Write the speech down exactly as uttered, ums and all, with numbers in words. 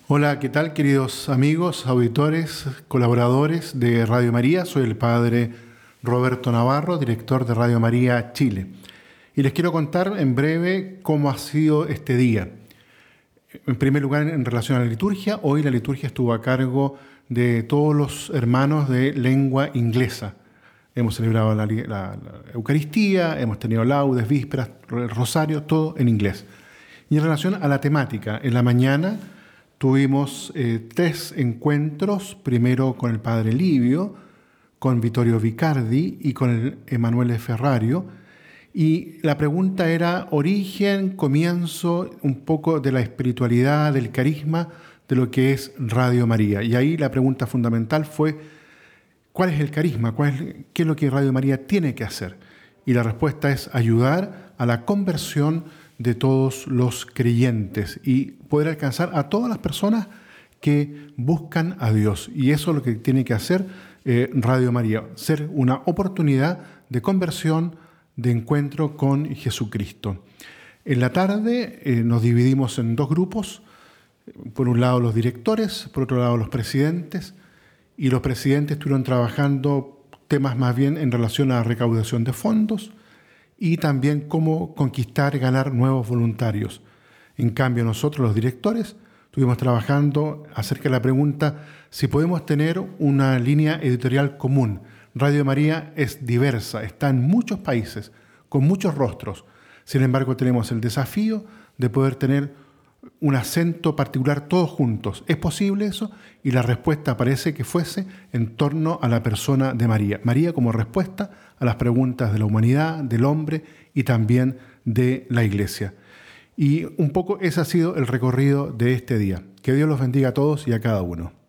Hola, ¿qué tal queridos amigos, auditores, colaboradores de Radio María? Soy el padre Roberto Navarro, director de Radio María Chile. Y les quiero contar en breve cómo ha sido este día. En primer lugar, en relación a la liturgia, hoy la liturgia estuvo a cargo de todos los hermanos de lengua inglesa. Hemos celebrado la, la, la Eucaristía, hemos tenido laudes, vísperas, el rosario, todo en inglés. Y en relación a la temática, en la mañana tuvimos eh, tres encuentros, primero con el padre Livio, con Vittorio Vicardi y con el Emanuele Ferrario. Y la pregunta era origen, comienzo, un poco de la espiritualidad, del carisma, de lo que es Radio María. Y ahí la pregunta fundamental fue, ¿cuál es el carisma? ¿Cuál es, ¿Qué es lo que Radio María tiene que hacer? Y la respuesta es ayudar a la conversión de todos los creyentes y poder alcanzar a todas las personas que buscan a Dios. Y eso es lo que tiene que hacer eh, Radio María, ser una oportunidad de conversión, de encuentro con Jesucristo. En la tarde eh, nos dividimos en dos grupos, por un lado los directores, por otro lado los presidentes, y los presidentes estuvieron trabajando temas más bien en relación a la recaudación de fondos y también cómo conquistar, ganar nuevos voluntarios. En cambio, nosotros los directores estuvimos trabajando acerca de la pregunta si podemos tener una línea editorial común. Radio María es diversa, está en muchos países, con muchos rostros. Sin embargo, tenemos el desafío de poder tener un acento particular todos juntos. ¿Es posible eso? Y la respuesta parece que fuese en torno a la persona de María. María como respuesta a las preguntas de la humanidad, del hombre y también de la Iglesia. Y un poco ese ha sido el recorrido de este día. Que Dios los bendiga a todos y a cada uno.